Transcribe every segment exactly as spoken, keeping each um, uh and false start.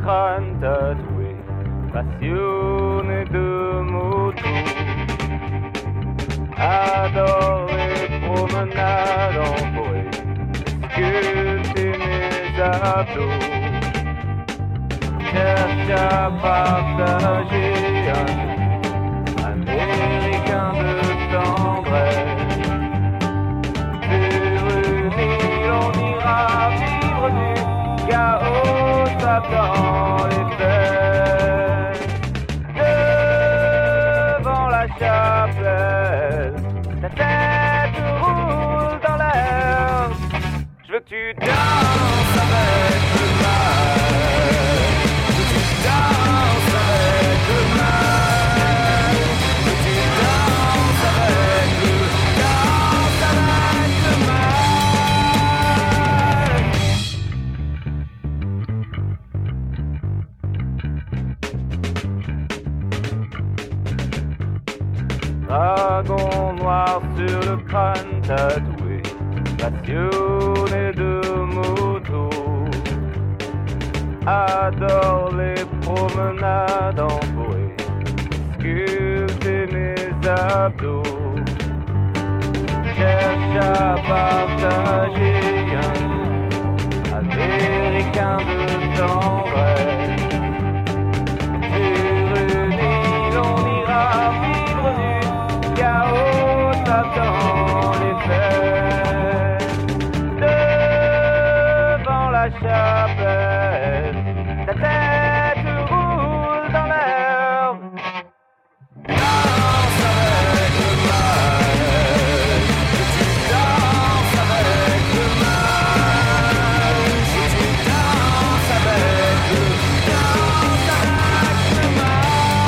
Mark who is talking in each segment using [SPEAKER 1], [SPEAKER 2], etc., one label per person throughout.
[SPEAKER 1] crâne tatoué, passionné de moto, adore les promenades en forêt, sculpter mes abdos, cherche à partager un américain de tendresse. Sur une île on ira vivre du chaos dans les fêtes. Devant la chapelle, ta tête roule dans l'air. Je veux que tu danses avec le mal. Je veux que tu danses avec le mal. Je veux que tu danses avec le, danses avec le mal. Dragon noir sur le crâne tatoué, passionné de moto, adore les promenades en forêt, sculpter mes abdos, cherche à partager un américain de tendresse. Sur une île on ira vivre du chaos dans les fêtes. Devant la chapelle, ta tête roule dans l'air. Danse avec le mal. Tu danses avec le mal. Tu danses avec le, danse avec le mal.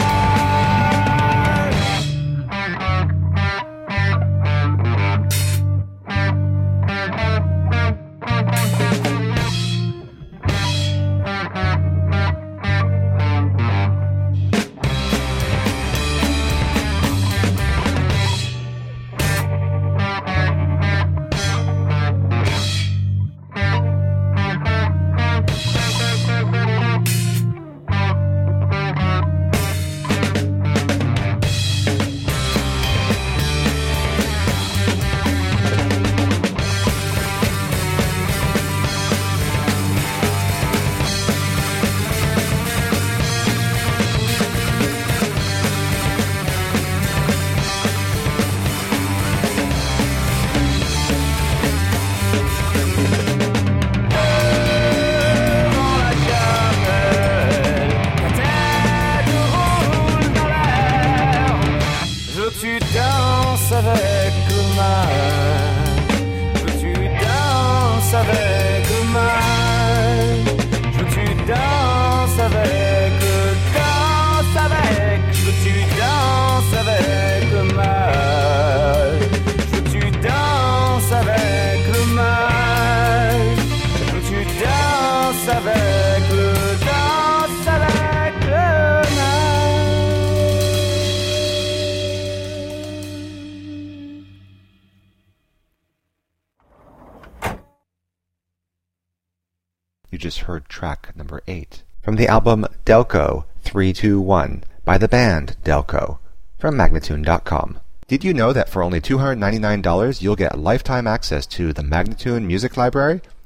[SPEAKER 2] You just heard track number eight from the album Delco three two one by the band Delco from Magnatune dot com. Did you know that for only two hundred ninety-nine dollars you'll get lifetime access to the Magnatune Music Library?